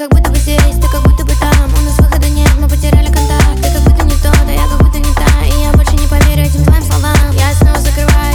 будто бы здесь, ты как будто бы там. У нас выхода нет, мы потеряли контакт. Ты как будто не то, да я как будто не та. И я больше не поверю этим твоим словам. Я снова закрываю